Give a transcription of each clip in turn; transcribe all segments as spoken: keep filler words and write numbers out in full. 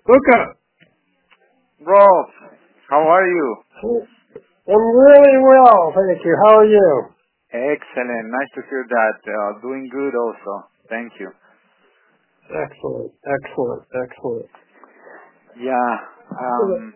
Luca, Rob, how are you? I'm really well, thank you. How are you? Excellent. Nice to hear that. Uh, doing good also. Thank you. Excellent, excellent, excellent. Yeah. Um,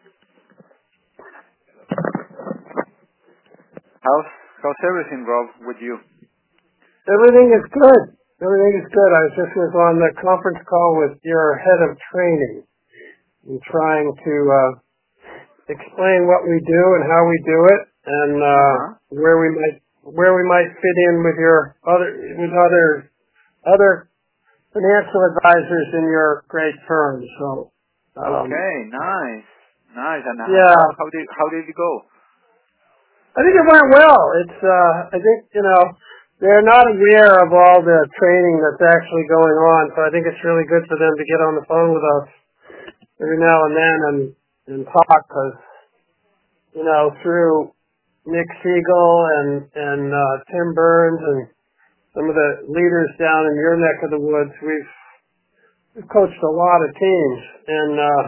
how's how's everything, Rob, with you? Everything is good. Everything is good. I just was on the conference call with your head of training and trying to uh, explain what we do and how we do it, and uh, Uh-huh. where we might where we might fit in with your other with other other financial advisors in your great firm. So, um, Okay. Nice. Nice. And how yeah, how how did how did it go? I think it went well. It's uh, I think you know they're not aware of all the training that's actually going on, so I think it's really good for them to get on the phone with us every now and then and and talk because you know through Nick Siegel and and uh, Tim Burns and some of the leaders down in your neck of the woods, we've we've coached a lot of teams, and uh,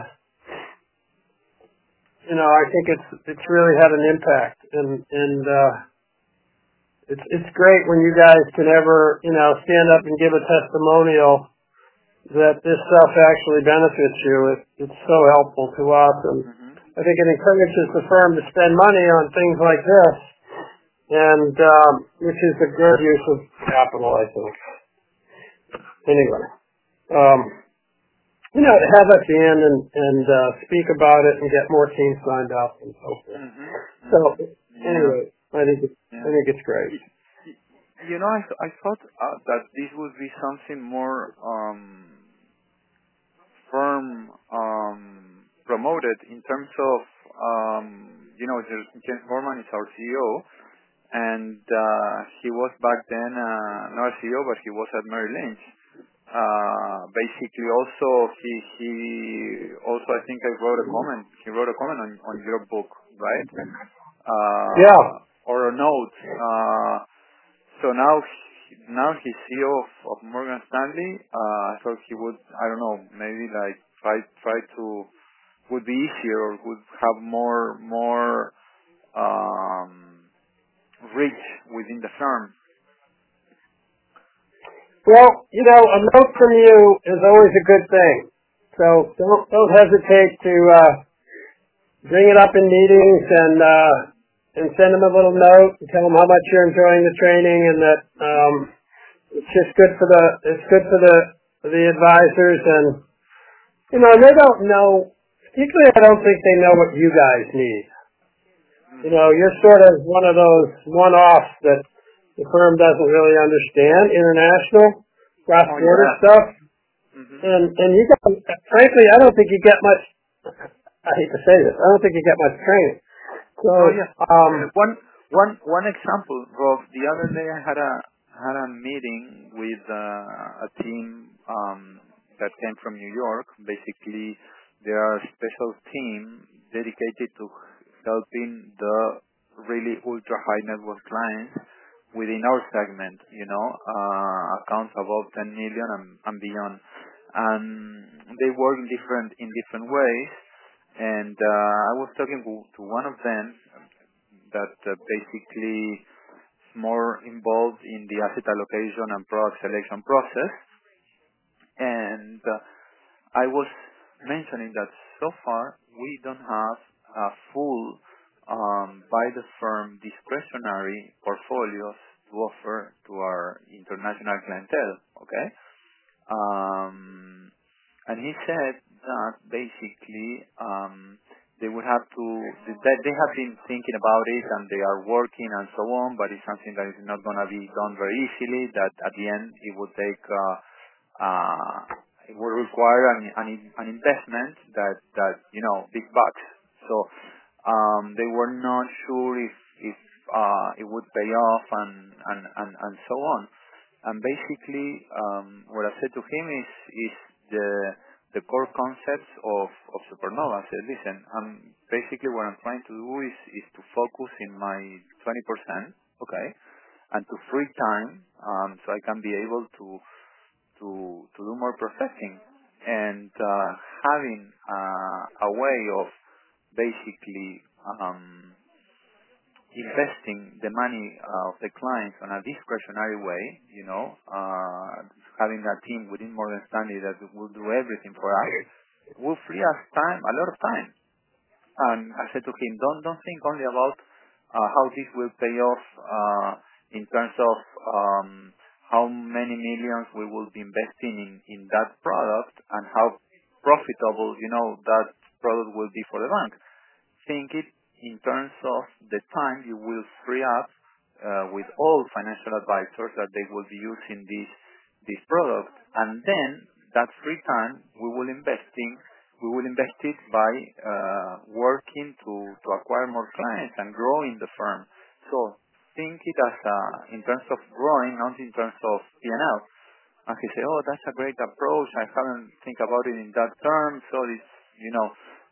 you know I think it's it's really had an impact, and and uh, it's it's great when you guys can ever you know stand up and give a testimonial that this stuff actually benefits you. It, it's so helpful to us, and Mhm. I think it encourages the firm to spend money on things like this, and um, which is a good use of capital, I think. Anyway, um, you know, to have us in and and uh, speak about it and get more teams signed up and so forth. Mhm. So Mhm. Yeah. anyway, I think it's, I Yeah. think it's great. Y- y- You know, I th- I thought uh, that this would be something more um firm um, promoted in terms of, um, you know, James Gorman is our C E O, and uh, he was back then uh, not a C E O, but he was at Merrill Lynch. Uh, basically, also he he also I think I wrote a comment. He wrote a comment on on your book, right? Yeah. Uh, or a note. Uh, so now, he- now he's C E O of, of Morgan Stanley. Uh, so he would, I don't know, maybe like try try to would be easier or would have more more um, reach within the firm. Well, you know, a note from you is always a good thing. So don't don't hesitate to uh, bring it up in meetings and uh, and send them a little note and tell them how much you're enjoying the training and that Hmm. um, it's just good for the it's good for the for the advisors and you know they don't know. Particularly, I don't think they know what you guys need. You Hmm. know, you're sort of one of those one-offs that the firm doesn't really understand. International Oh cross-border yeah. stuff. Hmm. And and you got, frankly, I don't think you get much. I hate to say this, I don't think you get much training. So, Oh yeah. um, Uh, one one one example, Rob. The other day I had a had a meeting with uh, a team um, that came from New York. Basically, they are a special team dedicated to helping the really ultra high net worth clients within our segment. You know, uh, accounts above ten million and, and beyond. And they work in different in different ways. And uh, I was talking to, to one of them that uh, basically is more involved in the asset allocation and product selection process. And uh, I was mentioning that so far we don't have a full um, by the firm discretionary portfolios to offer to our international clientele. Okay. Um, and he said that basically um, they would have to, that they have been thinking about it and they are working and so on, but it's something that is not going to be done very easily, that at the end it would take, uh, uh, it would require an, an, an investment that, that, you know, big bucks. So um, they were not sure if, if uh, it would pay off and, and, and, and so on. And basically, um, what I said to him is is the the core concepts of of Supernova. I said, listen, I'm basically what I'm trying to do is is to focus in my twenty percent, okay, and to free time, um, so I can be able to to to do more processing and uh, having uh, a way of basically um, investing the money of the clients on a discretionary way, you know, uh, having a team within Morgan Stanley that will do everything for us, will free us time, a lot of time. And I said to him, don't don't think only about uh, how this will pay off uh, in terms of um, how many millions we will be investing in, in that product and how profitable, you know, that product will be for the bank. Think it in terms of the time you will free up uh, with all financial advisors that they will be using this this product, and then that free time we will investing we will invest it by uh, working to to acquire more clients and growing the firm. So think it as a, in terms of growing, not in terms of P and L. And he said, "Oh, that's a great approach. I haven't think about it in that term. So it's, you know,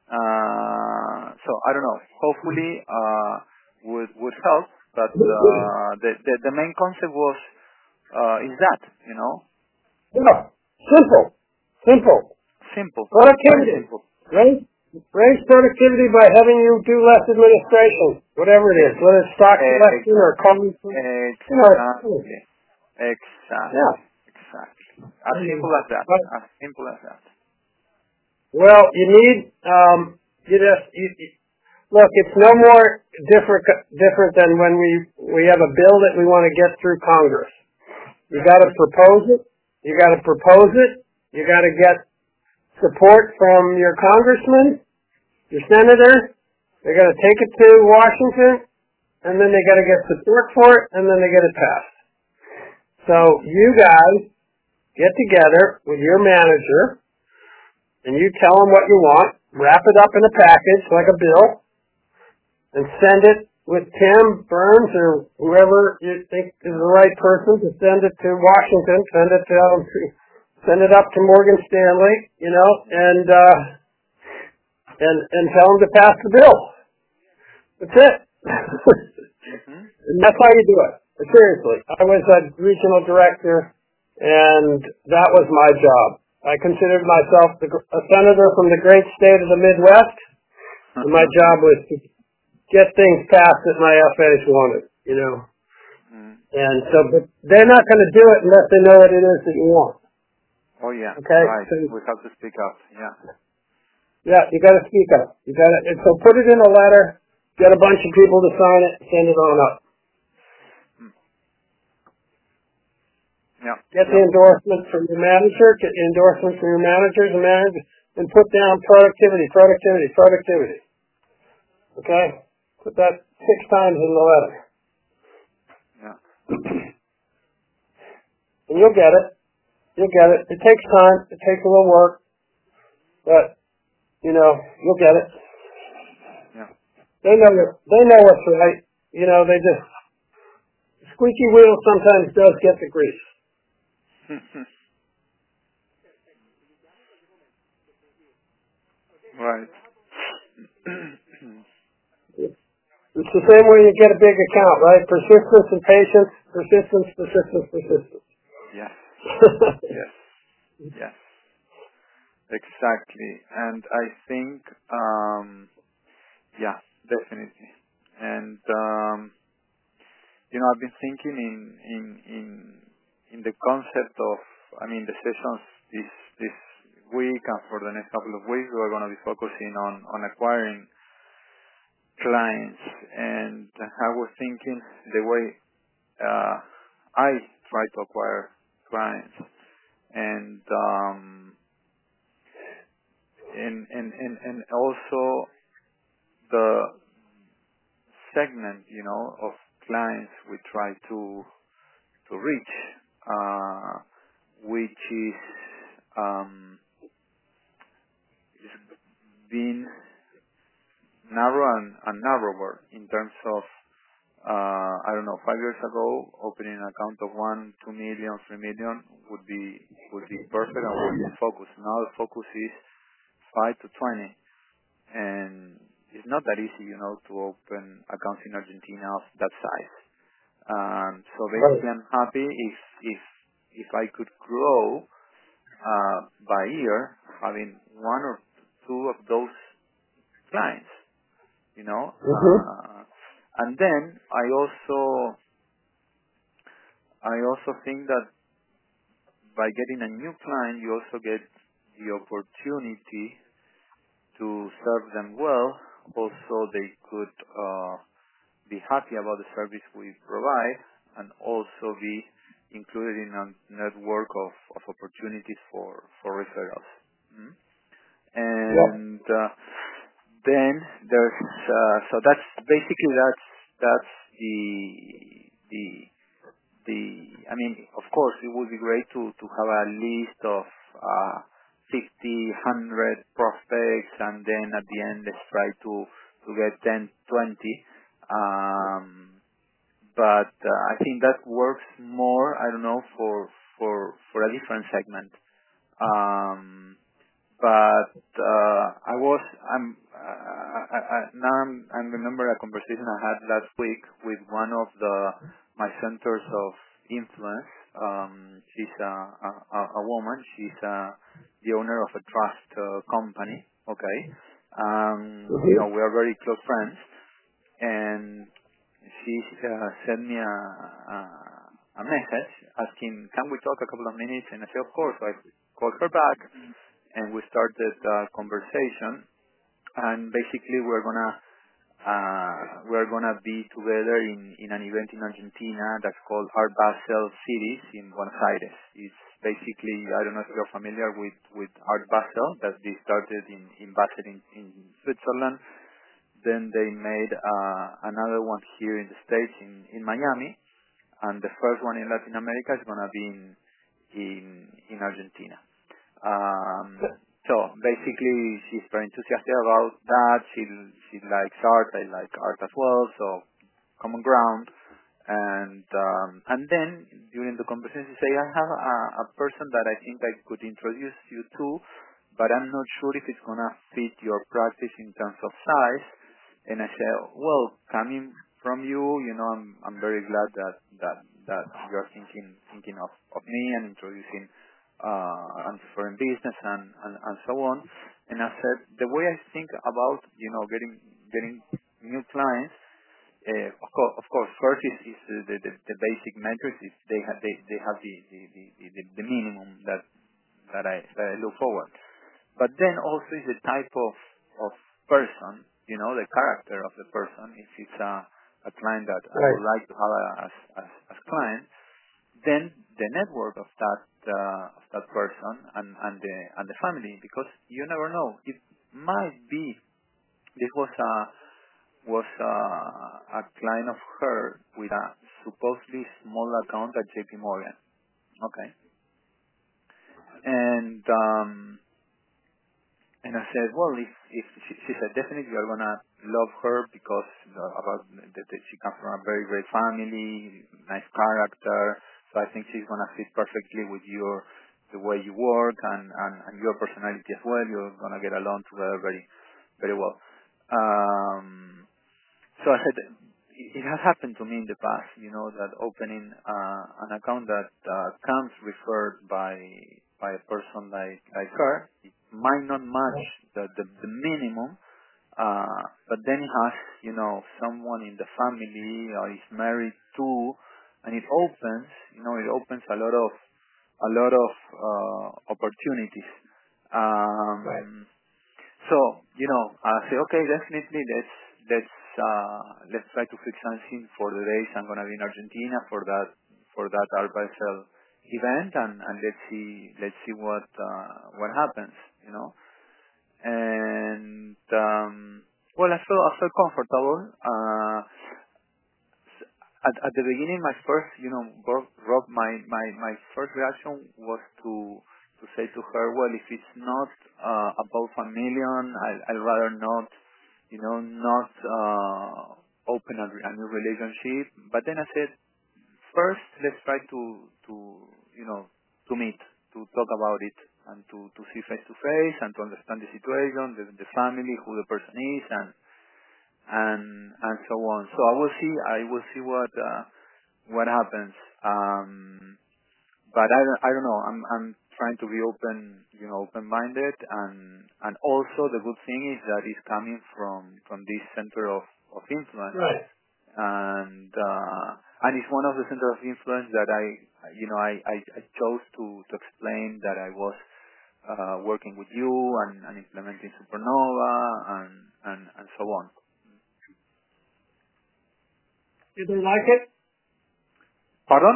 uh, so I don't know. Hopefully, uh, would would help. But uh, the, the the main concept was uh, is that, you know, Yeah. Simple. Simple. simple, very Productivity. simple. Raise, raise productivity by having you do less administration, whatever it is, whether it's stock selection or calling. You know, Exactly, exactly, yeah. exactly. As simple as that. But, As simple as that. well, you need, um, you just, you, you, look, it's no more different, different than when we, we have a bill that we want to get through Congress. You got to propose it. You got to propose it. You got to get support from your congressman, your senator. They got to take it to Washington, and then they got to get support for it, and then they get it passed. So you guys get together with your manager, and you tell them what you want, wrap it up in a package like a bill, and send it with Tim Burns or whoever you think is the right person to send it to Washington, send it to um, send it up to Morgan Stanley, you know, and uh, and and tell them to pass the bill. That's it. Mm-hmm. And that's how you do it. Seriously, I was a regional director, and that was my job. I considered myself the, a senator from the great state of the Midwest, and my job was to get things passed that my F As wanted, you know. Mm. And so, but they're not going to do it unless they know what it is that you want. Oh yeah, Okay? right. So, We have to speak up. Yeah. yeah, you got to speak up. You got to. So put it in a letter. Get a bunch of people to sign it. Send it on up. Mm. Yeah. Get the Yeah. endorsement from your manager. Get the endorsement from your managers and managers, and put down productivity, productivity, productivity. Okay? Put that six times in the letter, Yeah. and you'll get it. You'll get it. It takes time. It takes a little work, but you know you'll get it. Yeah. They know they know what's right. You know they just squeaky wheel sometimes does get the grease. Right. It's the same way you get a big account, right? Persistence and patience, persistence, persistence, persistence. Yes. Yes. Yes. Exactly. And I think, um, yeah, definitely. And um, you know, I've been thinking in in in in the concept of, I mean, the sessions this this week and for the next couple of weeks, we're going to be focusing on on acquiring clients. And I was thinking the way uh, I try to acquire clients, and um, and and and and also the segment, you know, of clients we try to to reach, uh, which is um, is being narrow and, and narrower in terms of, uh, I don't know, five years ago, opening an account of one, two million, three million would be would be perfect and would be focus. Now the focus is five to twenty, and it's not that easy, you know, to open accounts in Argentina of that size. Um, so basically, I'm happy if if if I could grow uh, by year, having one or two of those clients, you know. Mm-hmm. Uh, and then I also I also think that by getting a new client, you also get the opportunity to serve them well. Also, they could uh, be happy about the service we provide and also be included in a network of, of opportunities for, for referrals. Mm. Yep. And uh, then there's, uh, so that's basically that's, that's the, the, the, I mean, of course, it would be great to, to have a list of uh, fifty, one hundred prospects and then at the end let's try to, to get ten, twenty. Um, but uh, I think that works more, I don't know, for, for, for a different segment. Um, but uh, I was I'm uh, I, I, now I'm, I remember a conversation I had last week with one of the my centers of influence. Um, she's a, a a woman. She's uh the owner of a trust uh, company. Okay, um, you know, Mm-hmm. we are very close friends, and she uh, sent me a, a a message asking, can we talk a couple of minutes? And I said, of course. So I called her back and we started a conversation, and basically we're gonna uh, we're gonna be together in, in an event in Argentina that's called Art Basel Cities in Buenos Aires. It's basically, I don't know if you're familiar with, with Art Basel, that they started in, in Basel in, in Switzerland. Then they made uh, another one here in the States in, in Miami, and the first one in Latin America is gonna be in in, in Argentina. Um, so basically, she's very enthusiastic about that. She she likes art. I like art as well. So common ground. And um, and then during the conversation, she say, I have a, a person that I think I could introduce you to, but I'm not sure if it's gonna fit your practice in terms of size. And I said, well, coming from you, you know, I'm I'm very glad that that that you're thinking thinking of of me and introducing uh, and foreign business and, and, and so on. And I said, the way I think about, you know, getting, getting new clients, uh, of course, of course, first is, is uh, the, the, the basic metrics is they have, they, they have the, the, the, the, the minimum that, that I, that I look forward. But then also is the type of, of person, you know, the character of the person. If it's a, a client that I Right. would like to have as, as, as client, then the network of that uh, of that person and, and the and the family, because you never know. It might be this was a was a, a client of her with a supposedly small account at J P Morgan. Okay, and um, and I said, well, if if she, she said definitely you're gonna love her because uh, about that that she comes from a very great family, nice character. So I think she's gonna fit perfectly with your the way you work and and, and your personality as well. You're gonna get along together very very well. Um, so I said, it it has happened to me in the past, you know, that opening uh, an account that uh, comes referred by by a person like like her, it might not match the the, the minimum, uh, but then it has, you know, someone in the family or is married to, and it opens, you know, it opens a lot of a lot of uh, opportunities. Right. Um, so, you know, I say, okay, definitely let's let's uh let's try to fix something for the days I'm gonna be in Argentina for that for that Art Basel event, and, and let's see let's see what uh what happens, you know. And um well, I felt I felt comfortable. Uh at at the beginning, my first, you know, Rob, Rob my my my first reaction was to to say to her, well, if it's not uh, above a million, I I'd rather not, you know, not uh, open a, re- a new relationship. But then I said, first, let's try to to you know to meet, to talk about it, and to to see face to face, and to understand the situation, the the family, who the person is, and and and so on. So I will see I will see what. Uh, what happens. Um, but I don't, I don't know. I'm I'm trying to be open, you know, open-minded, and and also the good thing is that it's coming from from this center of of influence, right? And uh, and it's one of the center of influence that I, you know, I I, I chose to to explain that I was uh, working with you and, and implementing Supernova and and and so on. Did they like it? Pardon?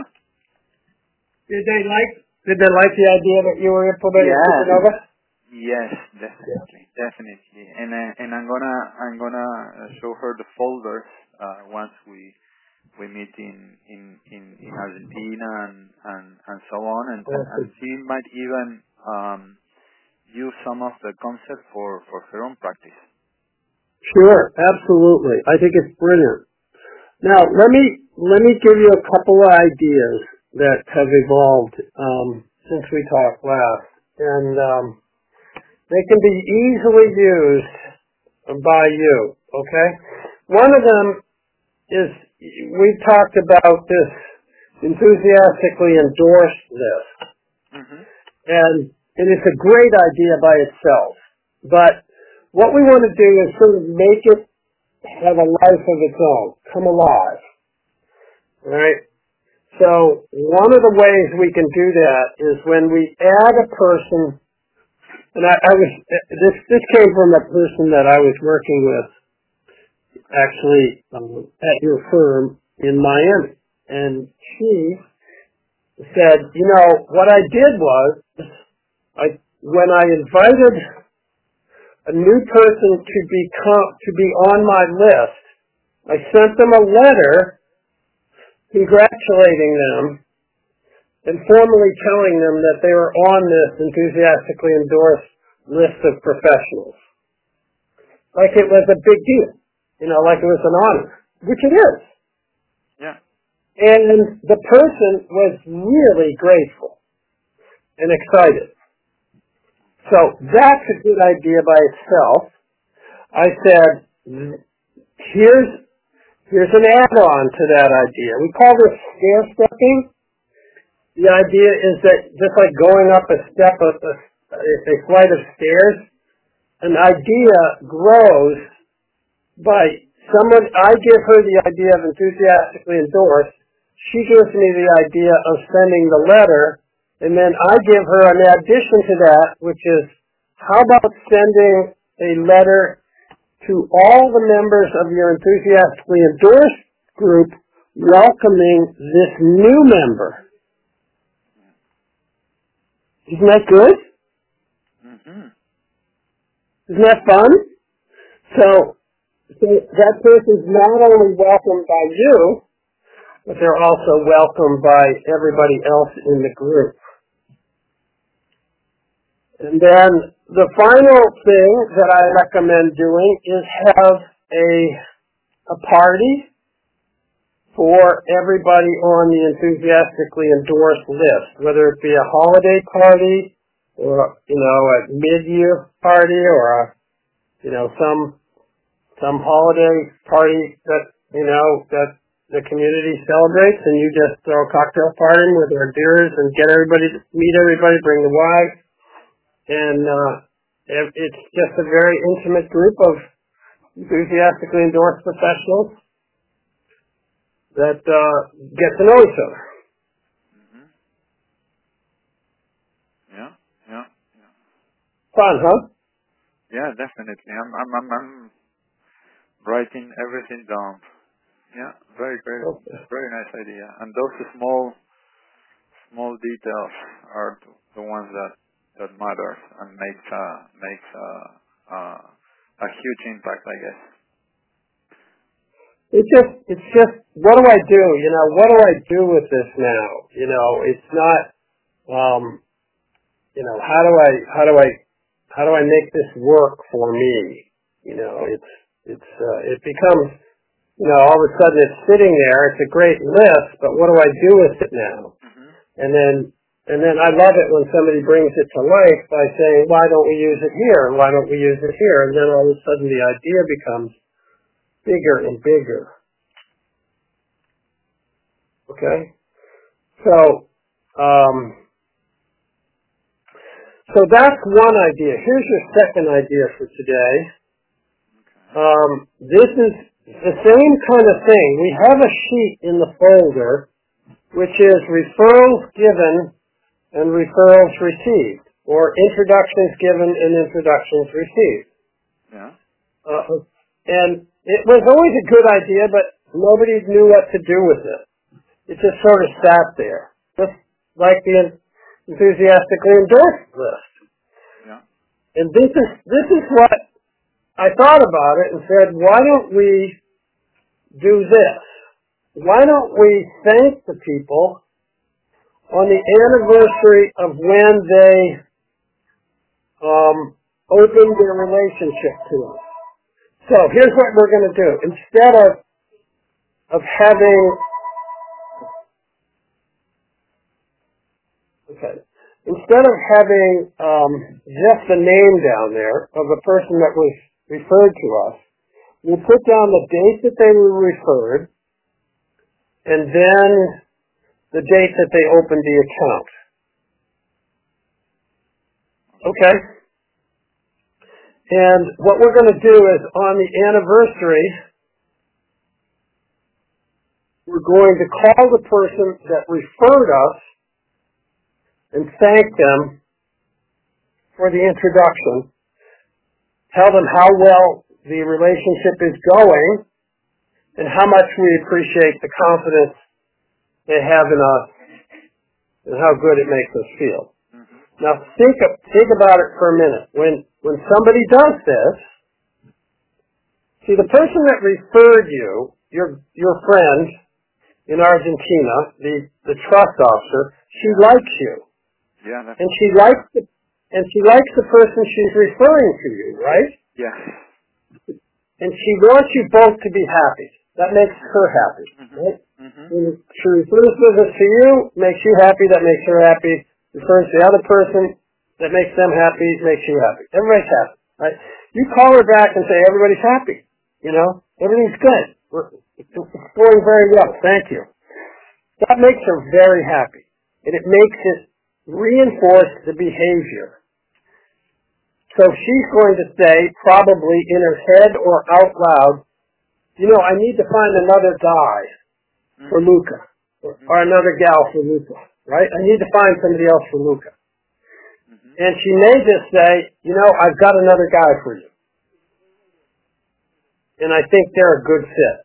Did they like? Did they like the idea that you were implementing Yes. Supernova? Yes, definitely, yeah. definitely. And uh, and I'm gonna I'm gonna show her the folders uh, once we we meet in in in, in Argentina and, and and so on, and, and, and she might even um, use some of the concepts for for her own practice. Sure, absolutely. I think it's brilliant. Now let me let me give you a couple of ideas that have evolved um, since we talked last, and um, they can be easily used by you. Okay, one of them is we talked about this enthusiastically endorse this, Mm-hmm. and and it's a great idea by itself. But what we want to do is sort of make it have a life of its own, come alive, right? So one of the ways we can do that is when we add a person, and I, I was this this came from a person that I was working with actually um, at your firm in Miami, and she said, you know, what I did was, I when I invited a new person to become to be on my list, I sent them a letter congratulating them and formally telling them that they were on this enthusiastically endorsed list of professionals. Like it was a big deal. You know, like it was an honor, which it is. Yeah. And the person was really grateful and excited. So that's a good idea by itself. I said, here's, here's an add-on to that idea. We call this stair stepping. The idea is that just like going up a step of a, a flight of stairs, an idea grows by someone, I give her the idea of enthusiastically endorsed, she gives me the idea of sending the letter, and then I give her an addition to that, which is, how about sending a letter to all the members of your enthusiastically endorsed group welcoming this new member? Isn't that good? Mm-hmm. Isn't that fun? So, so that person's not only welcomed by you, but they're also welcomed by everybody else in the group. And then the final thing that I recommend doing is have a a party for everybody on the enthusiastically endorsed list, whether it be a holiday party or, you know, a mid-year party or a, you know, some some holiday party that, you know, that the community celebrates, and you just throw a cocktail party with hors d'oeuvres and get everybody to meet everybody, bring the wives, and uh, it's just a very intimate group of enthusiastically endorsed professionals that uh, get to know each other. Mm-hmm. Yeah, yeah, yeah. Fun, huh? Yeah, definitely. I'm, I'm, I'm, I'm writing everything down. Yeah, very, very, Okay. very nice idea. And those small, small details are the ones that that matters and makes uh makes uh, uh, a huge impact, I guess. It's just, it's just, what do I do? You know, what do I do with this now? You know, it's not, um, you know, how do I, how do I, how do I make this work for me? You know, it's, it's, uh, it becomes, you know, all of a sudden it's sitting there. It's a great list, but what do I do with it now? Mm-hmm. And then, and then I love it when somebody brings it to life by saying, why don't we use it here? Why don't we use it here? And then all of a sudden the idea becomes bigger and bigger. Okay? So, um, So that's one idea. Here's your second idea for today. Um, this is the same kind of thing. We have a sheet in the folder which is referrals given and referrals received, or introductions given and introductions received. Yeah. Uh, and it was always a good idea, but nobody knew what to do with it. It just sort of sat there, just like the enthusiastically endorsed list. Yeah. And this is this is what I thought about it and said, why don't we do this? Why don't we thank the people on the anniversary of when they um, opened their relationship to us? So here's what we're going to do. Instead of of having okay, instead of having um, just the name down there of the person that was referred to us, we'll put down the date that they were referred, and then the date that they opened the account. Okay? And what we're going to do is on the anniversary, we're going to call the person that referred us and thank them for the introduction. Tell them how well the relationship is going and how much we appreciate the confidence they have in us and how good it makes us feel. Mm-hmm. Now think of, think about it for a minute. When when somebody does this, see, the person that referred you, your your friend in Argentina, the the trust officer, she likes you, Yeah. That's and she likes the and she likes the person she's referring to you, right? yeah. And she wants you both to be happy. That makes her happy, Mm-hmm. right? Mm-hmm. When she refers business to you, makes you happy, that makes her happy. Refers to the other person, that makes them happy, makes you happy. Everybody's happy, right? You call her back and say, everybody's happy, you know? Everything's good. We're, it's going very well, thank you. That makes her very happy. And it makes it reinforce the behavior. So she's going to say, probably in her head or out loud, you know, I need to find another guy for Luca, or, or another gal for Luca, right? I need to find somebody else for Luca. Mm-hmm. And she may just say, you know, I've got another guy for you. And I think they're a good fit.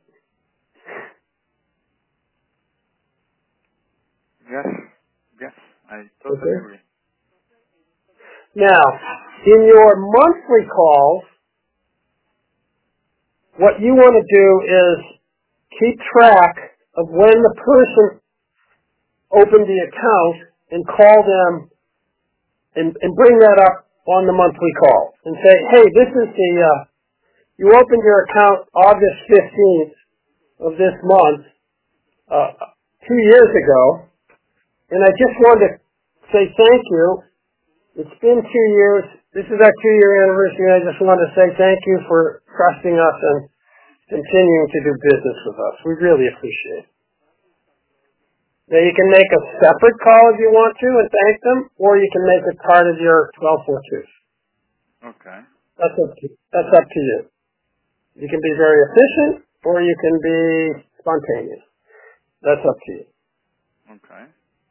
Yes. Yes. I totally Okay? agree. Now, in your monthly calls, what you want to do is keep track of when the person opened the account and call them and, and bring that up on the monthly call and say, hey, this is the, uh, you opened your account August fifteenth of this month, uh, two years ago, and I just wanted to say thank you. It's been two years. This is our two-year anniversary. I just want to say thank you for trusting us and continuing to do business with us. We really appreciate it. Now, you can make a separate call if you want to and thank them, or you can make it part of your twelve forty-two. Okay. That's up to, that's up to you. You can be very efficient, or you can be spontaneous. That's up to you. Okay.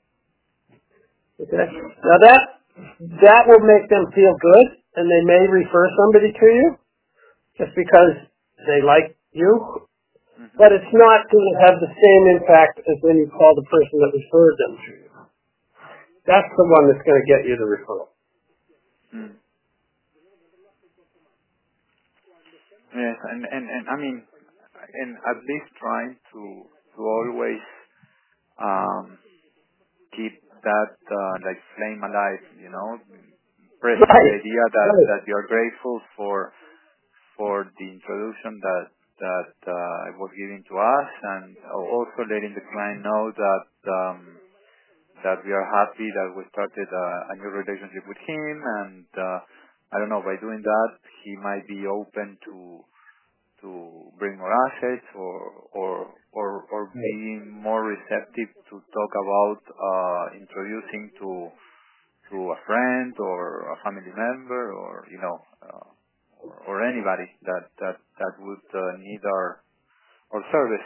Okay? Now that, that will make them feel good, and they may refer somebody to you just because they like you, Mm-hmm. but it's not going to have the same impact as when you call the person that referred them to you. That's the one that's going to get you the referral. Mm. Yes, and, and, and I mean, and at least trying to to always um, keep that uh, like flame alive, you know, present the Right. idea that Right. that you're grateful for for the introduction that that uh, was given to us, and also letting the client know that um, that we are happy that we started a, a new relationship with him, and uh, I don't know, by doing that he might be open to to bring more assets, or or or, or be more receptive to talk about uh, introducing to to a friend or a family member, or you know, uh, or, or anybody that that that would uh, need our our service.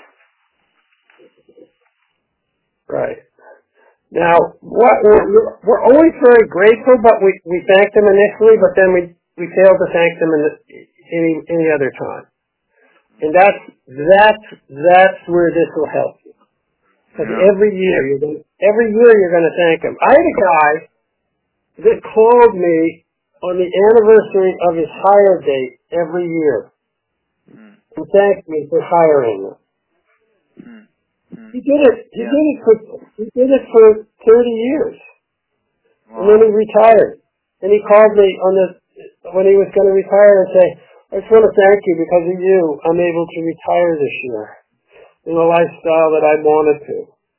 Right. Now, what we're, we're always very grateful, but we we thank them initially, but then we we fail to thank them in the, any any other time. And that's that's that's where this will help you. Because Yeah. every year you're going every year you're going to thank him. I had a guy that called me on the anniversary of his hire date every year Mm. and thanked me for hiring him. Mm. Mm. He did it. He Yeah. did it for he did it for thirty years, and then Wow. he retired. And he called me on the when he was going to retire and say, "I just want to thank you because of you. I'm able to retire this year in the lifestyle that I wanted to."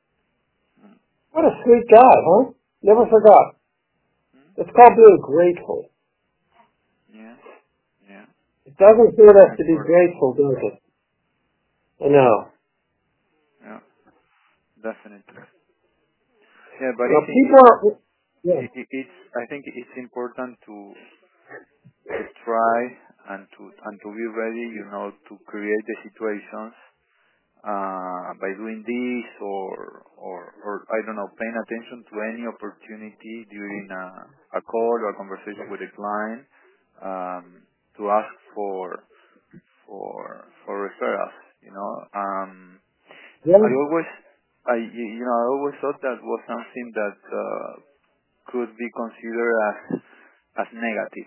What a sweet guy, huh? Never forgot. It's called being grateful. Yeah. Yeah. It doesn't hurt us Very to be important. grateful, does it? I know. Yeah. Definitely. Yeah, but Now it's people it, are. Yeah. it, it, it's I think it's important to to try and to and to be ready, you know, to create the situations uh, by doing this or or or I don't know, paying attention to any opportunity during a, a call or a conversation with a client um, to ask for for for referrals. You know, um, I Yeah. always I you you know I always thought that was something that uh, could be considered as as negative.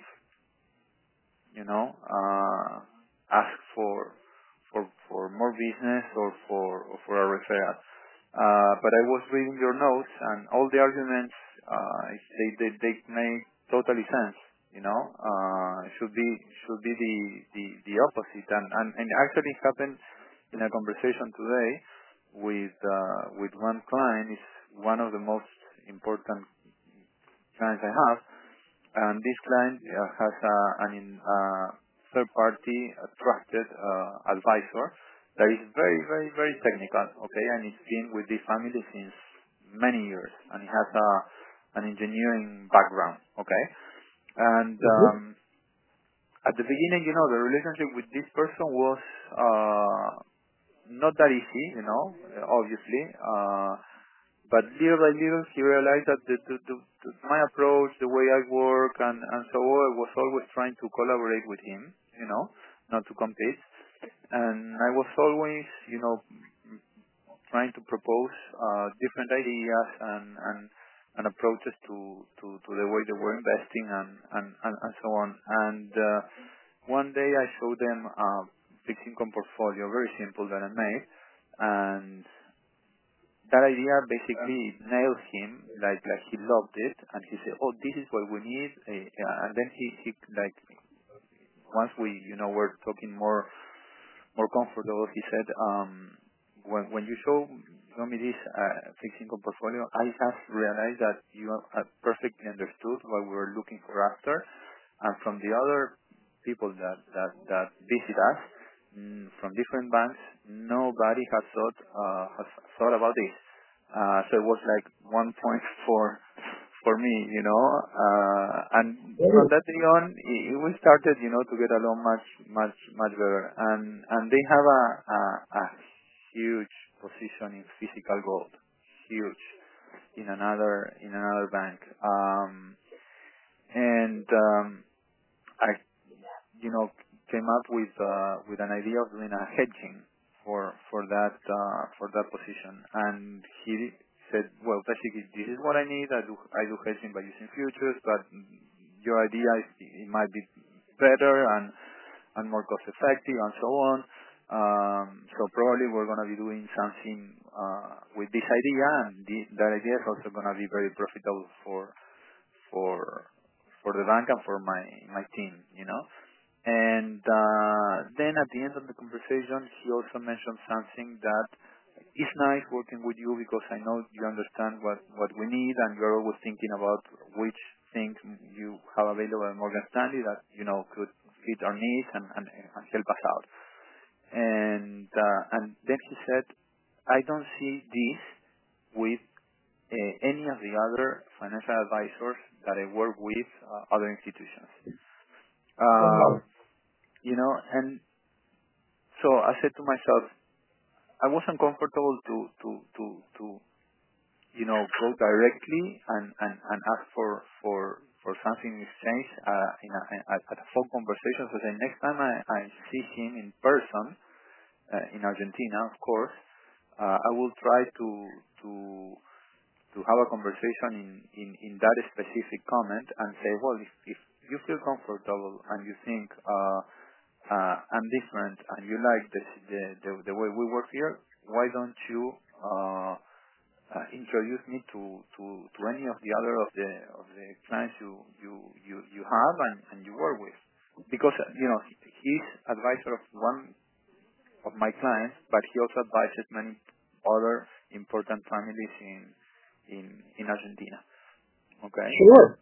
You know, uh, ask for for for more business or for or for a referral. Uh, but I was reading your notes, and all the arguments uh, they they they make totally sense. You know, uh, should be should be the the the opposite, and and, and actually it happened in a conversation today with uh, with one client. Is one of the most important clients I have, and this client uh, has a, an in, uh, third-party uh, trusted uh, advisor that is very, very, very technical, okay, and it's been with this family since many years, and he has a, an engineering background, okay, and Mm-hmm. um, at the beginning, you know, the relationship with this person was uh, not that easy, you know, obviously, uh, but little by little, he realized that the, the, the, the, my approach, the way I work, and, and so on, I was always trying to collaborate with him, you know, not to compete. And I was always, you know, trying to propose uh, different ideas and, and, and approaches to, to, to the way they were investing and, and, and, and so on. And uh, one day I showed them a fixed income portfolio, very simple, that I made, and that idea basically nailed him, like like he loved it, and he said, "Oh, this is what we need." Uh, and then he he like once we you know were talking more more comfortable, he said, um, "When when you show show me this uh, fixed income portfolio, I have realized that you have perfectly understood what we were looking for after, and from the other people that that that visit us mm, from different banks, nobody has thought uh, has thought about this. Uh, so it was like one point for for me, you know. Uh, and from that day on, i we started, you know, to get along much much much better. And and they have a a, a huge position in physical gold, huge in another in another bank. Um, and um, I you know, came up with uh, with an idea of doing a hedging for for that uh, for that position, and he said, "Well, basically, this is what I need. I do I do hedging by using futures, but your idea is it might be better and and more cost effective and so on. Um, so probably we're going to be doing something uh, with this idea, and the, that idea is also going to be very profitable for for for the bank and for my my team, you know." And uh, then at the end of the conversation, he also mentioned something that is nice working with you because I know you understand what, what we need and you're always thinking about which things you have available at Morgan Stanley that, you know, could fit our needs and, and, and help us out. And, uh, and then he said, I don't see this with uh, any of the other financial advisors that I work with uh, other institutions. Um, you know, and so I said to myself, I wasn't comfortable to to to to you know go directly and and, and ask for for for something in exchange uh, in a, in a, at a phone conversation. So the next time I, I see him in person uh, in Argentina, of course, uh, I will try to to to have a conversation in, in, in that specific comment and say, well, if, if you feel comfortable and you think uh, uh, I'm different and you like the, the the the way we work here, why don't you uh, uh, introduce me to, to, to any of the other of the of the clients you you, you, you have and, and you work with? Because uh, you know he's advisor of one of my clients, but he also advises many other important families in in in Argentina. Okay. Sure.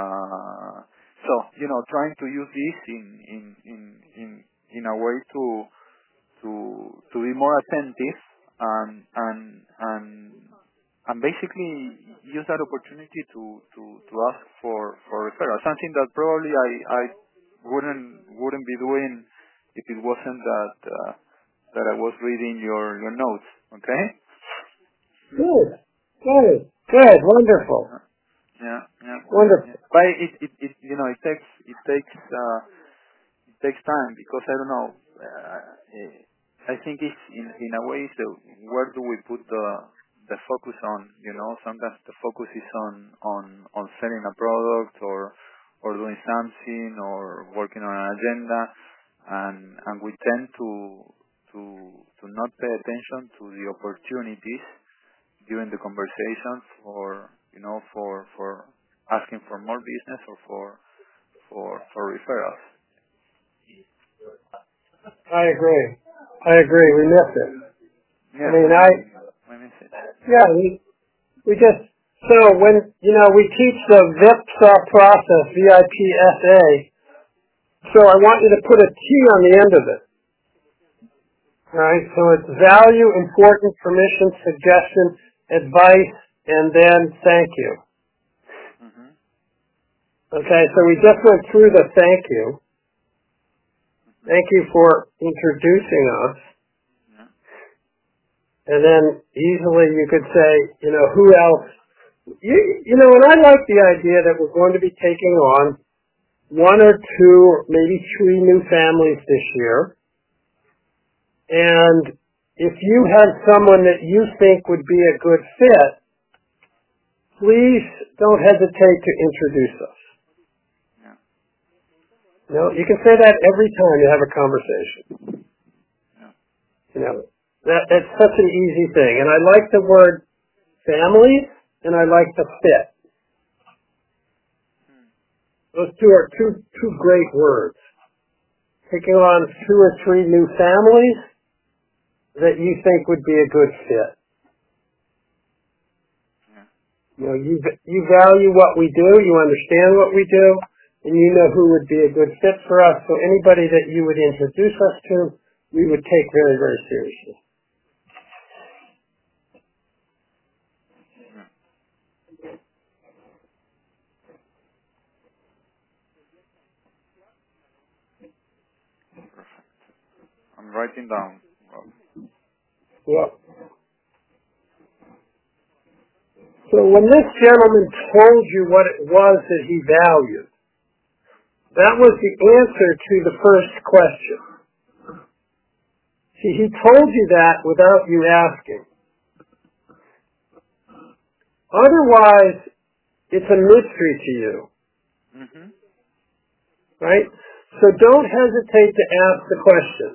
Uh, so you know, trying to use this in in in in in a way to to to be more attentive and and and and basically use that opportunity to to to ask for for referral. Something that probably I I wouldn't wouldn't be doing if it wasn't that uh, that I was reading your your notes. Okay. Good. Good. Good. Wonderful. Uh, Yeah, yeah, Wonderful. yeah. But it, it, it, you know, it takes, it takes, uh, it takes time because I don't know. Uh, eh, I think it's in in a way. So where do we put the the focus on? You know, sometimes the focus is on on on selling a product or or doing something or working on an agenda, and and we tend to to to not pay attention to the opportunities during the conversations for you know for for asking for more business or for for for referrals. I agree. I agree. We missed it. I Yeah, mean, my I, my message. yeah, we, we just, so when, you know, we teach the VIPSA process, V I P S A, so I want you to put a T on the end of it. Right? So it's value, important, permission, suggestion, advice, and then thank you. Mhm. Okay, so we just went through the thank you. Mhm. Thank you for introducing us. Yeah. And then easily you could say, you know, who else? You, you know, and I like the idea that we're going to be taking on one or two, maybe three new families this year. And if you have someone that you think would be a good fit, please don't hesitate to introduce us. Yeah. You know, you can say that every time you have a conversation. Yeah. You know, that that's such an easy thing. And I like the word families, and I like the fit. Those two are two two great words. Taking on two or three new families that you think would be a good fit. Yeah. You know, you you value what we do, you understand what we do, and you know who would be a good fit for us. So anybody that you would introduce us to, we would take very, very seriously. Perfect. I'm writing down. Well, Yeah. So when this gentleman told you what it was that he valued, that was the answer to the first question. See, he told you that without you asking. Otherwise, it's a mystery to you, Mhm. right? So don't hesitate to ask the question.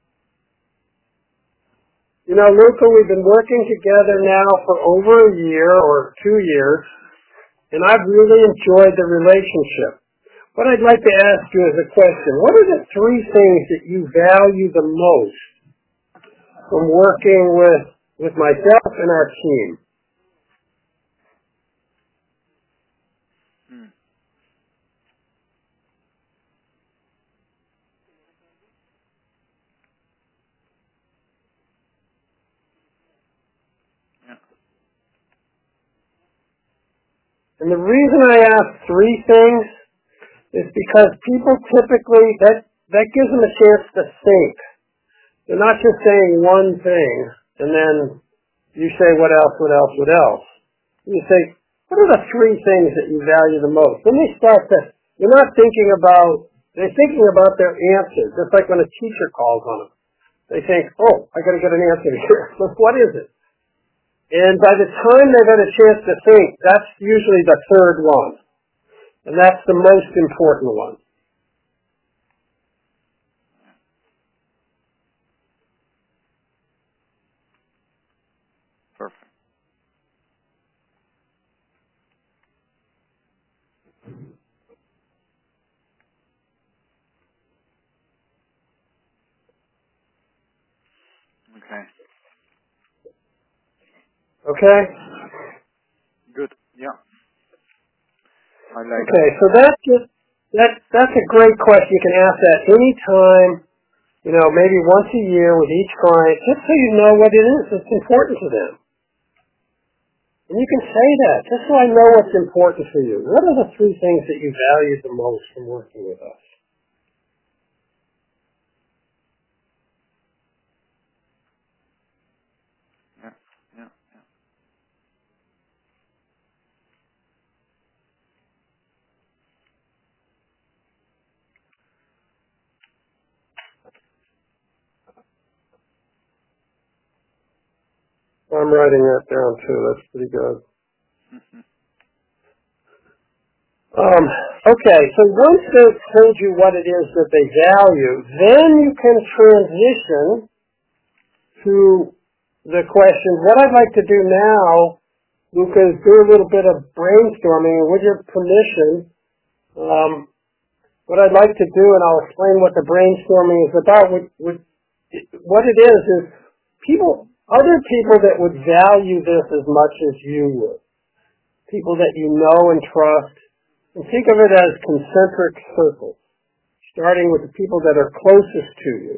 You know, Luca, we've been working together now for over a year or two years, and I've really enjoyed the relationship. What I'd like to ask you is a question. What are the three things that you value the most from working with, with myself and our team? Mm. Yeah. And the reason I ask three things is because people typically, that, that gives them a chance to think. They're not just saying one thing, and then you say what else, what else, what else. You say, what are the three things that you value the most? Then they start to, you're not thinking about, they're thinking about their answers, just like when a teacher calls on them. They think, oh, I got to get an answer here. So what is it? And by the time they've had a chance to think, that's usually the third one. And that's the most important one. Perfect. Okay. Okay? Good. Yeah. I like Okay, that. so that's just, that, that's a great question. You can ask that any time, you know, maybe once a year with each client, just so you know what it is that's important to them. And you can say that, just so I know what's important for you. What are the three things that you value the most from working with us? Yeah. Yeah. Yeah. I'm writing that down too. That's pretty good. Um, okay, so once they've told you what it is that they value, then you can transition to the question, what I'd like to do now, Luca, is do a little bit of brainstorming, and with your permission, um, what I'd like to do, and I'll explain what the brainstorming is about, what, what, what it is, is people, other people that would value this as much as you would, people that you know and trust, and think of it as concentric circles, starting with the people that are closest to you,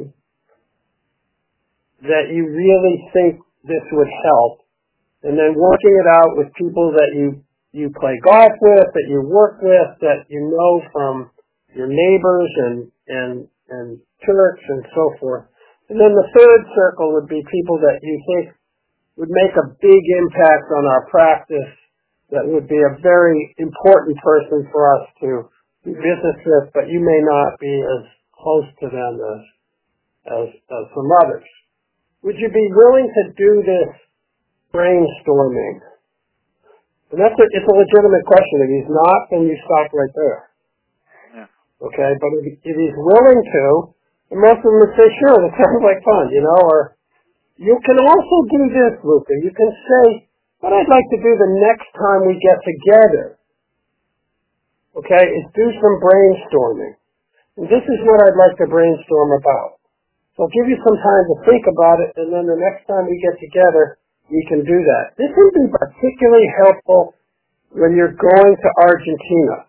that you really think this would help, and then working it out with people that you, you play golf with, that you work with, that you know from your neighbors and, and, and church and so forth. And then the third circle would be people that you think would make a big impact on our practice, that would be a very important person for us to do business with, but you may not be as close to them as, as, as some others. Would you be willing to do this brainstorming? And that's a, it's a legitimate question. If he's not, then you stop right there. Yeah. Okay, but if, if he's willing to, and most of them would say, sure, that sounds like fun, you know, or you can also do this, Luca. You can say, what I'd like to do the next time we get together, okay, is do some brainstorming. And this is what I'd like to brainstorm about. So I'll give you some time to think about it, and then the next time we get together, we can do that. This would be particularly helpful when you're going to Argentina.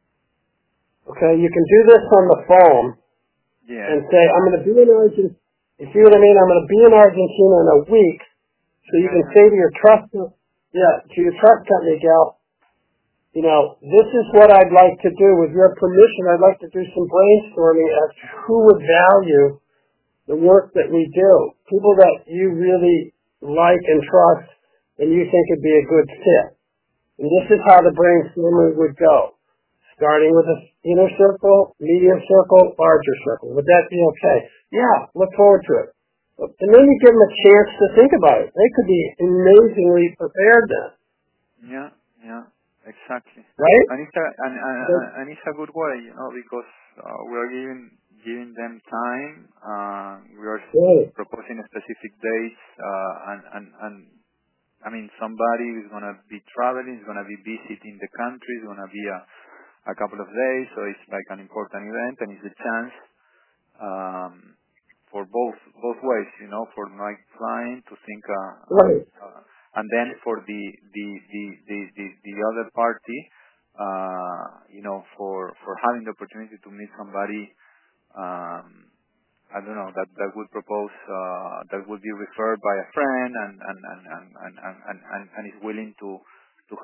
Okay, you can do this on the phone Yeah. and say, I'm going to be in Argentina. You see what I mean? I'm going to be in Argentina in a week, so you can say to your trust, yeah, to your trust company gal, you know, this is what I'd like to do. With your permission, I'd like to do some brainstorming as to who would value the work that we do. People that you really like and trust and you think would be a good fit. And this is how the brainstorming would go. Starting with a inner circle, medium circle, larger circle. Would that be okay? Yeah, look forward to it. And then you give them a chance to think about it. They could be amazingly prepared then. Yeah. Yeah. Exactly. Right? And it's a and, and, and it's a good way, you know, because uh, we are giving giving them time. Uh, we are Right. proposing specific dates, uh, and and and I mean, somebody is gonna be traveling, is gonna be visiting the country, is gonna be a a couple of days, so it's like an important event, and it's a chance um, for both both ways, you know, for my client to think, uh, Right. uh, and then for the the the the the, the other party, uh, you know, for for having the opportunity to meet somebody. Um, I don't know, that that would propose, uh, that would be referred by a friend and and and and and and, and, and is willing to to help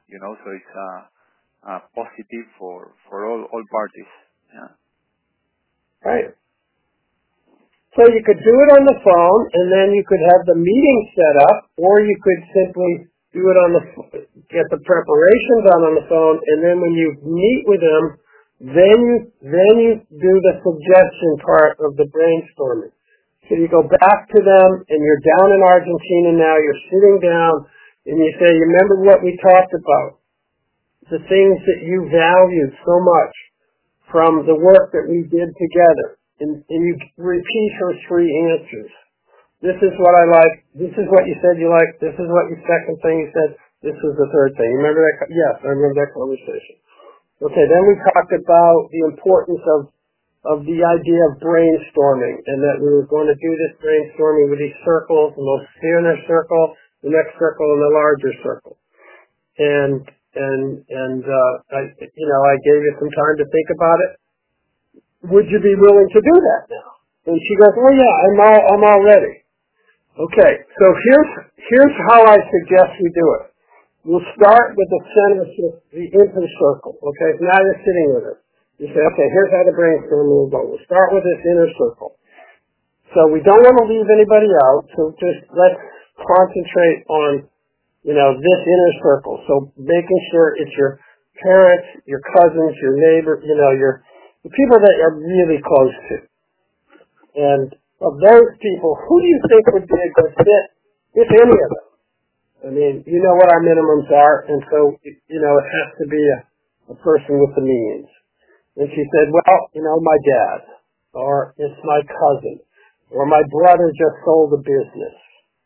you know, so it's uh, uh, positive for for all all parties. Yeah. Right. So you could do it on the phone, and then you could have the meeting set up, or you could simply do it on the get the preparation done on the phone, and then when you meet with them, then you then you do the suggestion part of the brainstorming. So you go back to them, and you're down in Argentina now. You're sitting down, and you say, "You remember what we talked about? The things that you valued so much from the work that we did together." And, and you repeat her three answers. This is what I like. This is what you said you liked. This is what your second thing you said. This was the third thing. You remember that? Yes, I remember that conversation. Okay, then we talked about the importance of, of the idea of brainstorming, and that we were going to do this brainstorming with these circles, the most inner circle, the next circle, and the larger circle. And, and, and, uh, I, you know, I gave you some time to think about it. Would you be willing to do that now? And she goes, oh yeah, I'm all, I'm all ready. Okay, so here's, here's how I suggest we do it. We'll start with the center, the inner circle, okay? Now you're sitting with her. You say, okay, here's how the brainstorm will go. We'll start with this inner circle. So we don't want to leave anybody out, so just let's concentrate on, you know, this inner circle. So making sure it's your parents, your cousins, your neighbor, you know, your the people that you're really close to. And of those people, who do you think would be a good fit, if any of them? I mean, you know what our minimums are, and so, you know, it has to be a, a person with the means. And she said, well, you know, my dad, or it's my cousin, or my brother just sold a business.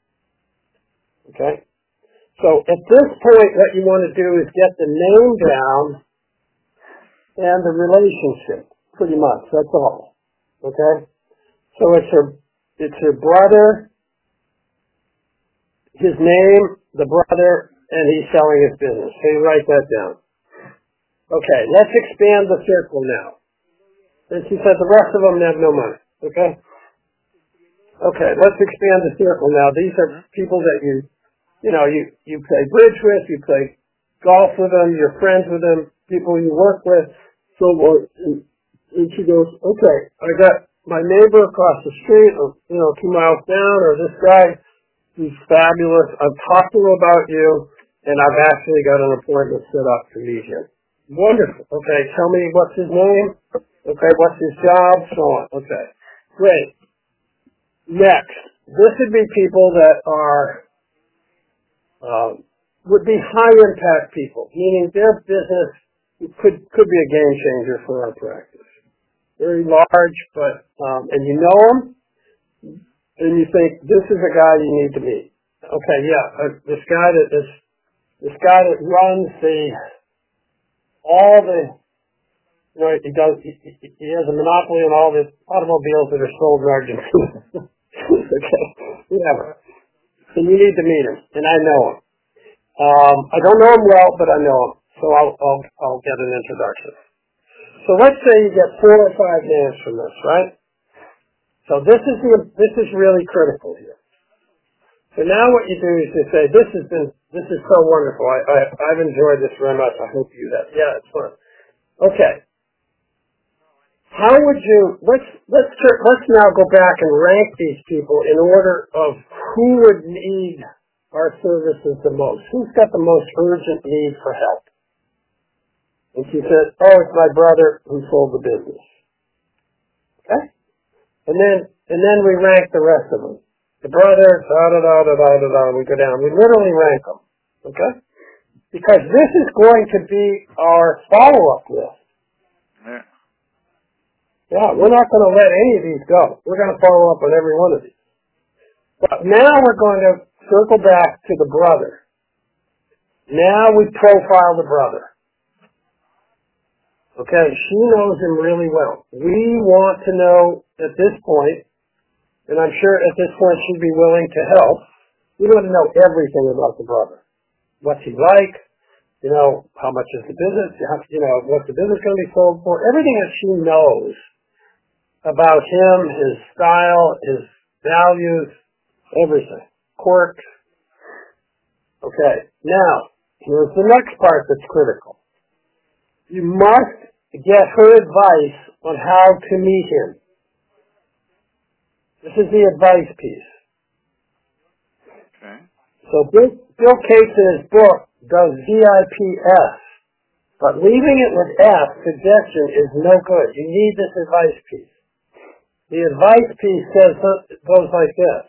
Okay? So at this point, what you want to do is get the name down and the relationship, pretty much. That's all. Okay? So it's her, it's her brother, his name, the brother, and he's selling his business. So you write that down. Okay, let's expand the circle now. And she said the rest of them have no money. Okay? Okay, let's expand the circle now. These are people that you, you know, you, you play bridge with, you play golf with them, you're friends with them, people you work with. So, and, and she goes, okay, I got my neighbor across the street, or, you know, two miles down, or this guy, he's fabulous. I've talked to him about you, and I've actually got an appointment set up to meet him. Wonderful. Okay, tell me what's his name. Okay, what's his job, so on. Okay, great. Next, this would be people that are, um, would be high impact people, meaning their business could could be a game changer for our practice. Very large, but um, and you know them, and you think this is a guy you need to meet. Okay, yeah, uh, this guy that is this guy that runs the all the you know he does he, he has a monopoly on all the automobiles that are sold in Argentina. Okay, whatever. So you need to meet him, and I know him. Um, I don't know him well, but I know him. So I'll, I'll, I'll get an introduction. So let's say you get four or five names from this, right? So this is the, this is really critical here. So now what you do is you say, this has been, this is so wonderful. I, I, I've enjoyed this very much. I hope you have. Yeah, it's fun. Okay. How would you, let's, let's, let's now go back and rank these people in order of who would need our services the most. Who's got the most urgent need for help? And she said, oh, it's my brother who sold the business. Okay? And then, and then we rank the rest of them. The brother, da da da da da da da, we go down. We literally rank them. Okay? Because this is going to be our follow-up list. Yeah. Yeah, we're not going to let any of these go. We're going to follow up on every one of these. But now we're going to circle back to the brother. Now we profile the brother. Okay, she knows him really well. We want to know at this point, and I'm sure at this point she'd be willing to help, we want to know everything about the brother. What's he like? You know, how much is the business? You know, what's the business going to be sold for? Everything that she knows about him, his style, his values, everything. Quirks. Okay, now, here's the next part that's critical. You must get her advice on how to meet him. This is the advice piece. Okay. So Bill, Bill Cates in his book does V I P S, but leaving it with F, suggestion, is no good. You need this advice piece. The advice piece says goes like this.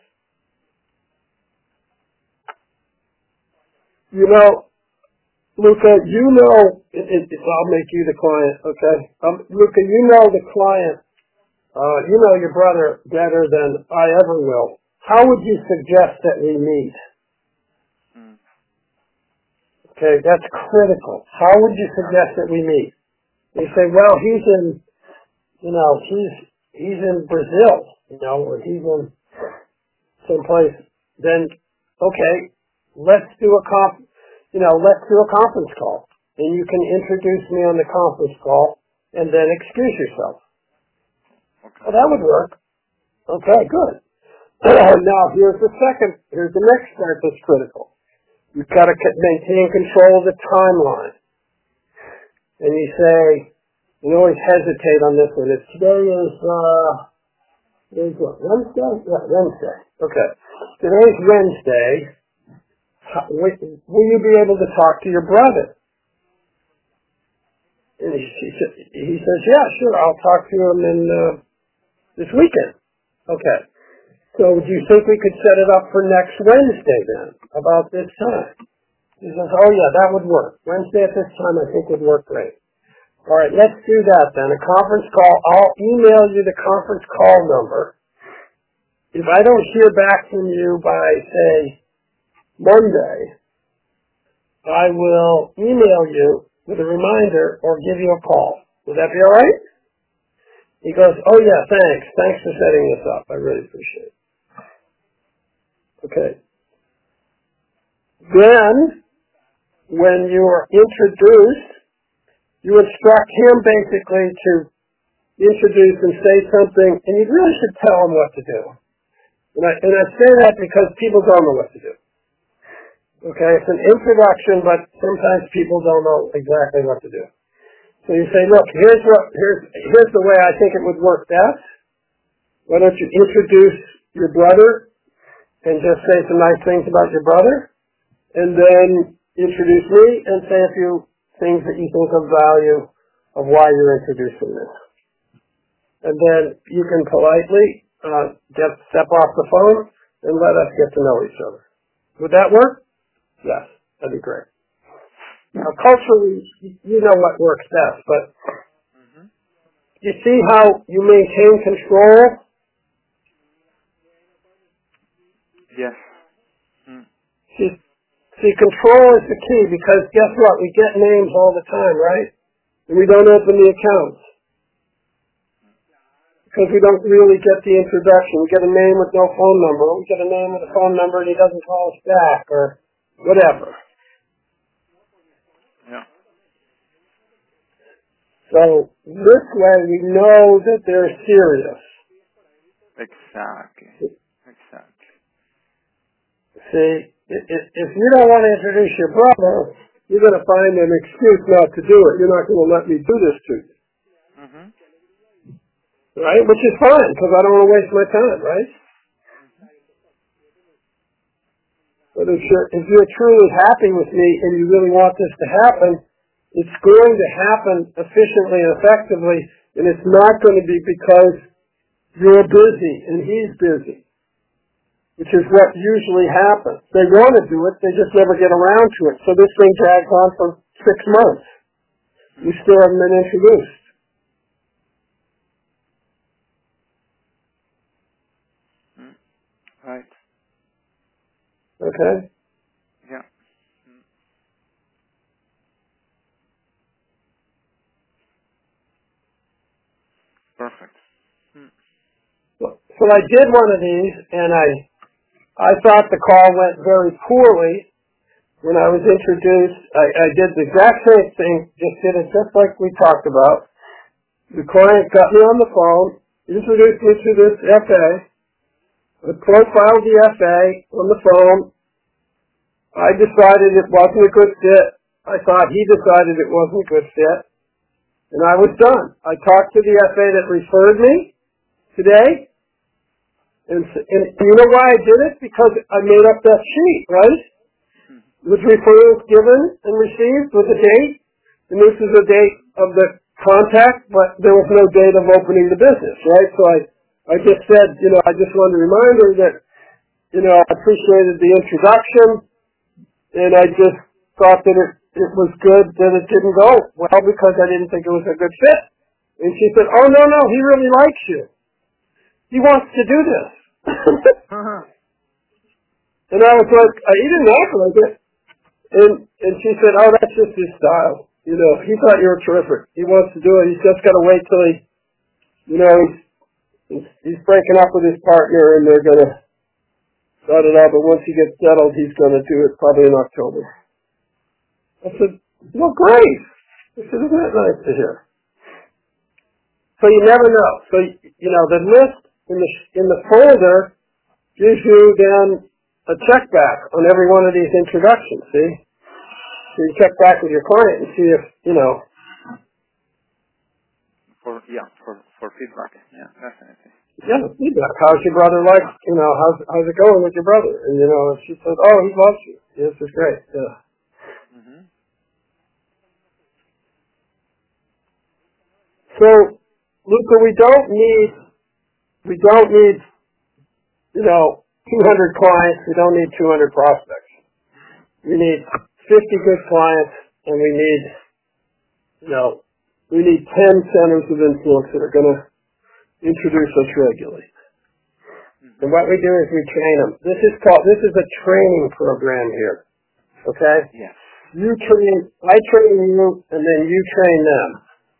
You know, Luca, you know, it, it, I'll make you the client, okay? Um, Luca, you know the client, uh, you know your brother better than I ever will. How would you suggest that we meet? Mm. Okay, that's critical. How would you suggest that we meet? You say, well, he's in, you know, he's he's in Brazil, you know, or he's in someplace. Then, okay, let's do a comp, you know, let's do a conference call, and you can introduce me on the conference call, and then excuse yourself. Okay. Well, that would work. Okay, good. Now, here's the second, here's the next part that's critical. You've got to maintain control of the timeline. And you say, you always hesitate on this one. If today is, uh, today's what, Wednesday? Yeah, Wednesday. Okay. Today's Wednesday. How, will, will you be able to talk to your brother? And he, he, he says, yeah, sure, I'll talk to him in, uh, this weekend. Okay. So do you think we could set it up for next Wednesday then, about this time? He says, oh yeah, that would work. Wednesday at this time I think would work great. All right, let's do that then. A conference call. I'll email you the conference call number. If I don't hear back from you by, say, Monday, I will email you with a reminder or give you a call. Would that be all right? He goes, oh yeah, thanks. Thanks for setting this up. I really appreciate it. Okay. Then, when you are introduced, you instruct him basically to introduce and say something, and you really should tell him what to do. And I, and I say that because people don't know what to do. Okay, it's an introduction, but sometimes people don't know exactly what to do. So you say, look, here's what, here's, here's the way I think it would work best. Why don't you introduce your brother and just say some nice things about your brother, and then introduce me and say a few things that you think of value of why you're introducing this. And then you can politely uh, get step off the phone and let us get to know each other. Would that work? Yes, that'd be great. Now, culturally, you know what works best, but mm-hmm. You see how you maintain control? Yes. Mm. See, see, control is the key, because guess what? We get names all the time, right? And we don't open the accounts because we don't really get the introduction. We get a name with no phone number. We get a name with a phone number and he doesn't call us back or whatever. Yeah. So this way we know that they're serious. Exactly. Exactly. See, if, if you don't want to introduce your brother, you're going to find an excuse not to do it. You're not going to let me do this to you. Mm-hmm. Right? Which is fine, because I don't want to waste my time, right? But if you're, if you're truly happy with me and you really want this to happen, it's going to happen efficiently and effectively, and it's not going to be because you're busy and he's busy, which is what usually happens. They want to do it, they just never get around to it. So this thing drags on for six months. You still haven't been introduced. Mm. Right. Okay? Yeah. Mm. Perfect. Mm. So, so I did one of these, and I I thought the call went very poorly. When I was introduced, I, I did the exact same thing, just did it just like we talked about. The client got me on the phone, introduced me to this F A, I profiled the F A on the phone, I decided it wasn't a good fit. I thought he decided it wasn't a good fit. And I was done. I talked to the F A that referred me today. And, and you know why I did it? Because I made up that sheet, right? With referrals given and received with a date. And this is the date of the contact, but there was no date of opening the business, right? So I, I just said, you know, I just wanted to remind her that, you know, I appreciated the introduction, and I just thought that it, it was good that it didn't go well because I didn't think it was a good fit. And she said, oh, no, no, he really likes you. He wants to do this. uh-huh. And I was like, he didn't act like it. And, and she said, oh, that's just his style. You know, he thought you were terrific. He wants to do it. He's just got to wait till he, you know, he's, he's, he's breaking up with his partner and they're going to start it out. But once he gets settled, he's going to do it probably in October. I said, well, great. I said, isn't that nice to hear? So you never know. So, you know, the list in the, in the folder gives you then a check back on every one of these introductions, see? So you check back with your client and see if, you know. For, yeah, for, for feedback. Yeah, definitely. Yeah, feedback. How's your brother like, you know, how's, how's it going with your brother? And, you know, if she says, oh, he loves you. This is great. Yeah. Mm-hmm. So, Luca, we don't need, we don't need, you know, two hundred clients. We don't need two hundred prospects. We need fifty good clients, and we need, you know, we need ten centers of influence that are going to introduce us regularly. Mm-hmm. And what we do is we train them. This is called, this is a training program here. Okay? Yeah. You train, I train you, and then you train them.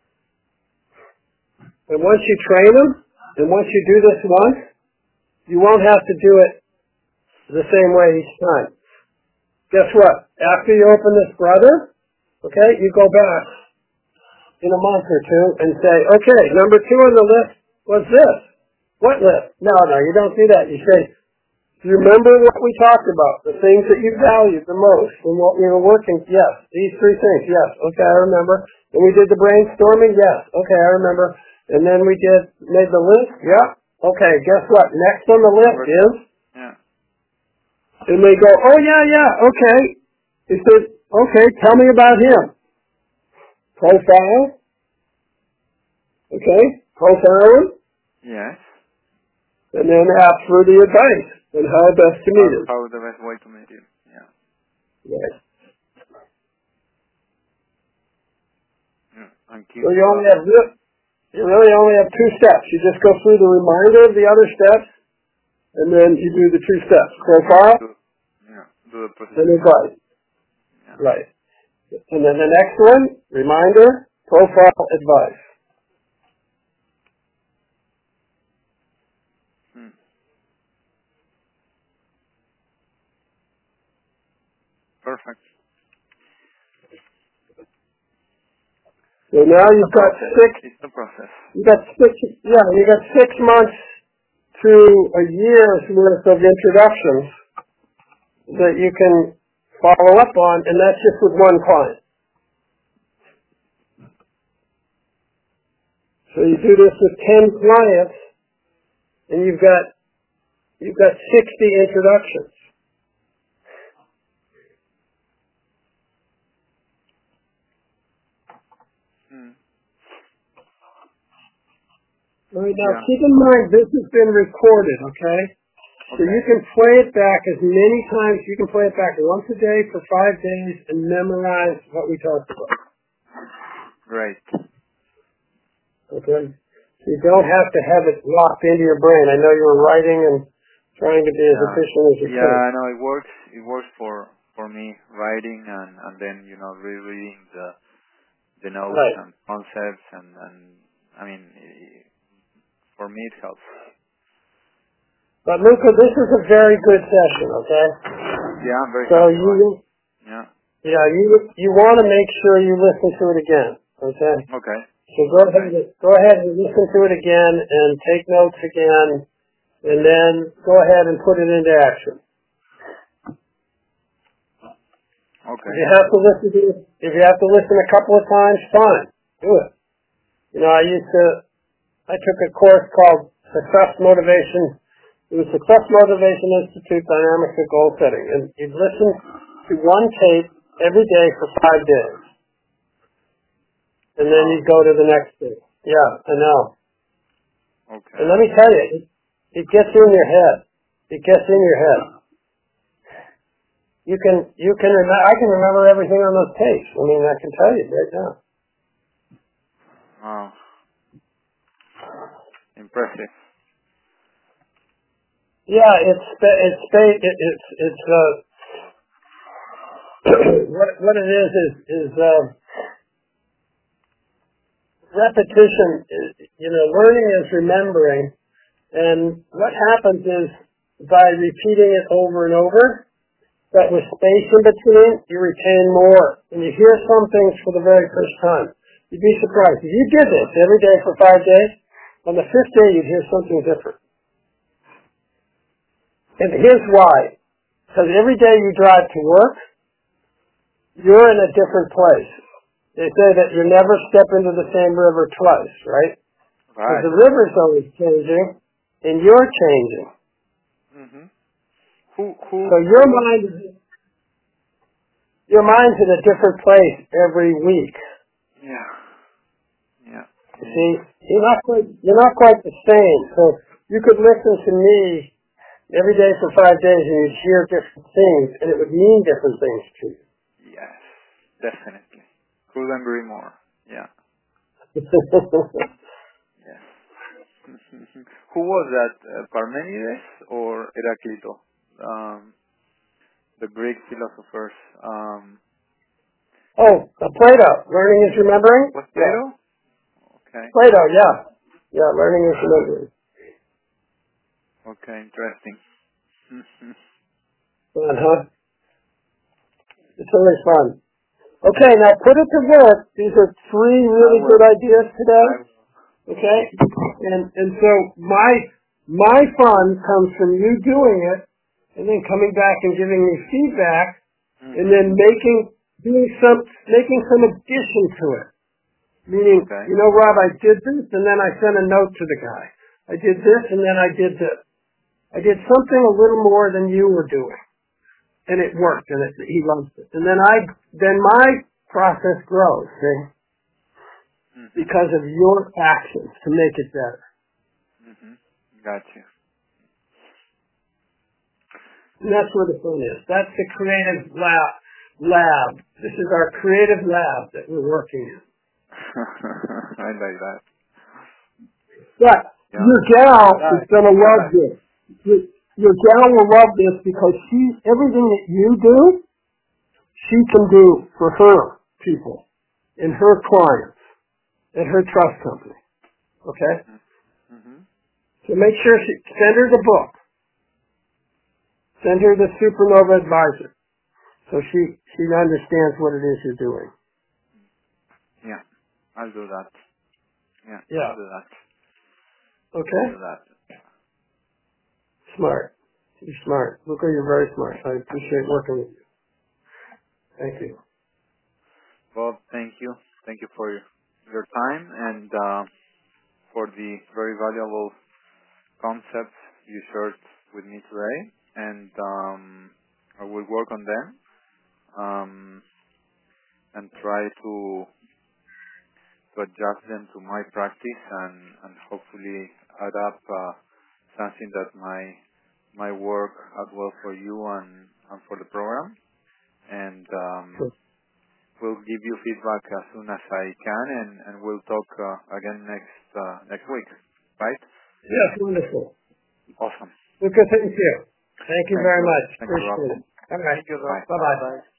And once you train them, and once you do this once, you won't have to do it the same way each time. Guess what? After you open this brother, okay, you go back in a month or two and say, okay, number two on the list was this. What list? No, no, you don't do that. You say, do you remember what we talked about? The things that you valued the most and what we were working? Yes. These three things. Yes. Okay, I remember. And we did the brainstorming? Yes. Okay, I remember. And then we did, made the list? Yeah. Okay, guess what? Next on the list is? Yeah. And they go, oh, yeah, yeah, okay. He said, okay, tell me about him. Profile. Okay, profile him. Yes. And then ask for the advice on how best to meet him. How the best way to meet him. Yeah. Yes. Yeah. And keep So you only have this. You really only have two steps. You just go through the reminder of the other steps, and then you do the two steps. Profile, do, yeah, do the process. and advice. Yeah. Right. And then the next one, reminder, profile, advice. Hmm. Perfect. So now you've got six. It's the process. You got six. Yeah, you got six months to a year's worth of introductions that you can follow up on, and that's just with one client. So you do this with ten clients, and you've got you've got sixty introductions. Hmm. All right, now Yeah. keep in mind this has been recorded, okay? So Okay. you can play it back as many times. You can play it back once a day for five days and memorize what we talked about. Great. Okay? So you don't have to have it locked into your brain. I know you were writing and trying to be as Yeah. efficient as you Yeah, can. I know it works. It works for for me writing and and then you know rereading the the notes Right. and concepts and and I mean it, for me it helps. But Luca, this is a very good session, okay? Yeah, I'm very so happy. you, Yeah. yeah, you you want to make sure you listen to it again, okay? Okay. So go ahead, and, go ahead and listen to it again and take notes again, and then go ahead and put it into action. Okay. If you have to listen to it, if you have to listen a couple of times, fine, do it. You know, I used to, I took a course called Success Motivation. It was Success Motivation Institute Dynamics of Goal Setting, and you'd listen to one tape every day for five days, and then you'd go to the next day. Yeah, I know. Okay. And let me tell you, it, it gets in your head. It gets in your head. You can, you can remember. I can remember everything on those tapes. I mean, I can tell you right now. Wow. Impressive. Yeah, it's it's it, it's it's uh what what it is is is uh, repetition. Is, you know, learning is remembering, and what happens is by repeating it over and over, that with space in between, you retain more, and you hear some things for the very first time. You'd be surprised if you did this every day for five days. On the fifth day, you'd hear something different. And here's why. Because every day you drive to work, you're in a different place. They say that you never step into the same river twice, right? Because Right. the river's always changing, and you're changing. Mm-hmm. Who, who, So your mind is, your mind's in a different place every week. Yeah. Yeah. You see, you're not quite, you're not quite the same. So you could listen to me every day for five days and you'd hear different things, and it would mean different things to you. Yes. Definitely. Couldn't agree more. Yeah. Yes. Who was that? Uh, Parmenides or Heraclito? Um, the Greek philosophers. Um, oh, uh, Plato. Learning is remembering? was Yeah. Plato? Okay. Plato, yeah. Yeah, learning is remembering. Okay, interesting. Fun, huh? It's always fun. Okay, now put it to work. These are three really good ideas today. Okay? And and so my my fun comes from you doing it and then coming back and giving me feedback Mm-hmm. and then making doing some making some addition to it. Meaning, Okay. you know, Rob, I did this and then I sent a note to the guy. I did this and then I did this. I did something a little more than you were doing. And it worked, and it, he loves it. And then I, then my process grows, see, Mm-hmm. because of your actions to make it better. Mm-hmm. Got you. And that's where the fun is. That's the creative lab. Lab. This is our creative lab that we're working in. I like that. But Yeah. your gal Yeah. is gonna love this. Your, your gal will love this because she, everything that you do, she can do for her people and her clients and her trust company. Okay? Mm-hmm. So make sure she, send her the book. Send her the Supernova Advisor. So she, she understands what it is you're doing. Yeah. I'll do that. Yeah. Yeah. I'll do that. Okay? I'll do that. Smart. You're smart. Luca, you're very smart. I appreciate working with you. Thank you. Bob, thank you. Thank you for your, your time and uh, for the very valuable concepts you shared with me today. And um, I will work on them um, and try to to adjust them to my practice and, and hopefully add up uh, something that my my work as well for you and, and for the program. And um, Sure. we'll give you feedback as soon as I can, and, and we'll talk uh, again next uh, next week, right? Yes, wonderful. Awesome. Luca, thank you. Thank you Thank very you. much. Thank you, Rob. Appreciate it. All right. Thank you, Rob. Bye-bye. Bye.